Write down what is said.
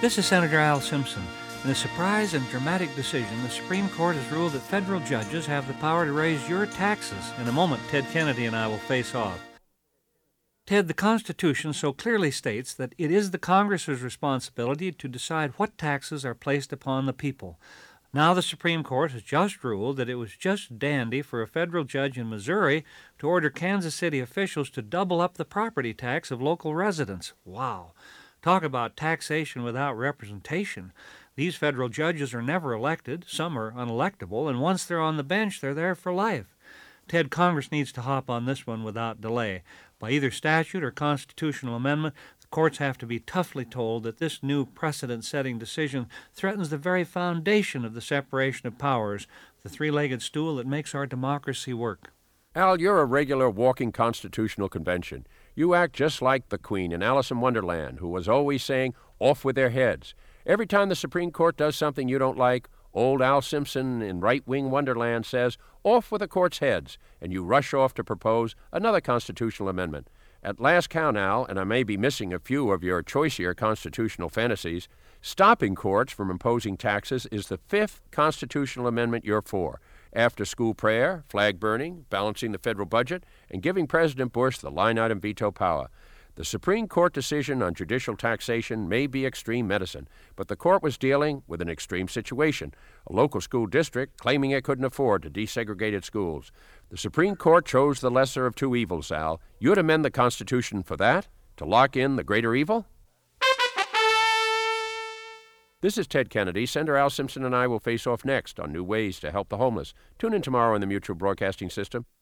This is Senator Al Simpson. In a surprise and dramatic decision, the Supreme Court has ruled that federal judges have the power to raise your taxes. In a moment, Ted Kennedy and I will face off. Ted, the Constitution so clearly states that it is the Congress's responsibility to decide what taxes are placed upon the people. Now the Supreme Court has just ruled that it was just dandy for a federal judge in Missouri to order Kansas City officials to double up the property tax of local residents. Wow. Talk about taxation without representation. These federal judges are never elected, some are unelectable, and once they're on the bench, they're there for life. Ted, Congress needs to hop on this one without delay. By either statute or constitutional amendment, the courts have to be toughly told that this new precedent-setting decision threatens the very foundation of the separation of powers, the three-legged stool that makes our democracy work. Al, you're a regular walking constitutional convention. You act just like the Queen in Alice in Wonderland, who was always saying, "Off with their heads." Every time the Supreme Court does something you don't like, old Al Simpson in right-wing Wonderland says, "Off with the court's heads," and you rush off to propose another constitutional amendment. At last count, Al, and I may be missing a few of your choicier constitutional fantasies, stopping courts from imposing taxes is the fifth constitutional amendment you're for. After school prayer, flag burning, balancing the federal budget, and giving President Bush the line-item veto power. The Supreme Court decision on judicial taxation may be extreme medicine, but the court was dealing with an extreme situation, a local school district claiming it couldn't afford to desegregate its schools. The Supreme Court chose the lesser of two evils, Al. You'd amend the Constitution for that? To lock in the greater evil? This is Ted Kennedy. Senator Al Simpson and I will face off next on new ways to help the homeless. Tune in tomorrow on the Mutual Broadcasting System.